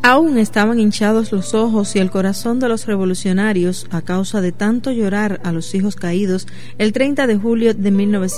Aún estaban hinchados los ojos y el corazón de los revolucionarios a causa de tanto llorar a los hijos caídos el 30 de julio de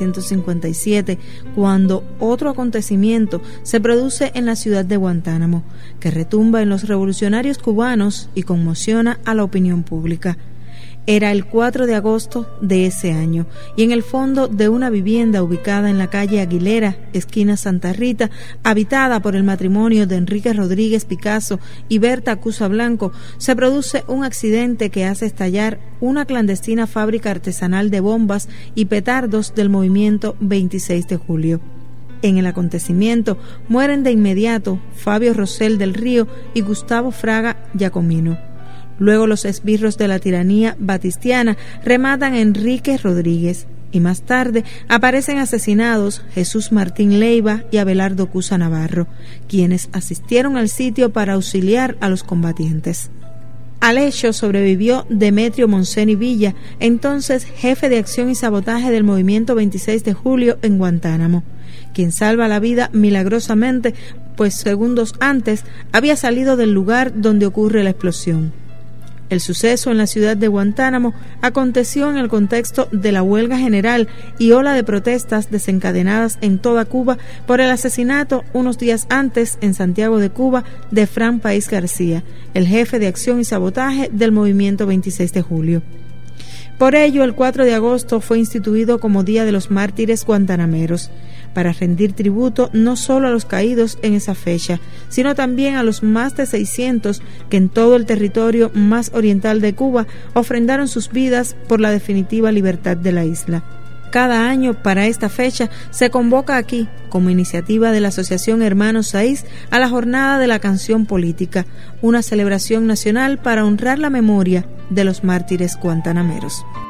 1957, cuando otro acontecimiento se produce en la ciudad de Guantánamo, que retumba en los revolucionarios cubanos y conmociona a la opinión pública. Era el 4 de agosto de ese año, y en el fondo de una vivienda ubicada en la calle Aguilera, esquina Santa Rita, habitada por el matrimonio de Enrique Rodríguez Picasso y Berta Cusa Blanco, se produce un accidente que hace estallar una clandestina fábrica artesanal de bombas y petardos del movimiento 26 de julio. En el acontecimiento mueren de inmediato Fabio Rosell del Río y Gustavo Fraga Giacomino. Luego los esbirros de la tiranía batistiana rematan a Enrique Rodríguez y más tarde aparecen asesinados Jesús Martín Leiva y Abelardo Cusa Navarro, quienes asistieron al sitio para auxiliar a los combatientes. Al hecho sobrevivió Demetrio Montseny Villa, entonces jefe de acción y sabotaje del movimiento 26 de julio en Guantánamo, quien salva la vida milagrosamente, pues segundos antes había salido del lugar donde ocurre la explosión. El suceso en la ciudad de Guantánamo aconteció en el contexto de la huelga general y ola de protestas desencadenadas en toda Cuba por el asesinato unos días antes en Santiago de Cuba de Fran País García, el jefe de acción y sabotaje del movimiento 26 de julio. Por ello, el 4 de agosto fue instituido como Día de los Mártires Guantanameros, para rendir tributo no solo a los caídos en esa fecha, sino también a los más de 600 que en todo el territorio más oriental de Cuba ofrendaron sus vidas por la definitiva libertad de la isla. Cada año, para esta fecha, se convoca aquí, como iniciativa de la Asociación Hermanos Saiz, a la Jornada de la Canción Política, una celebración nacional para honrar la memoria de los mártires guantanameros.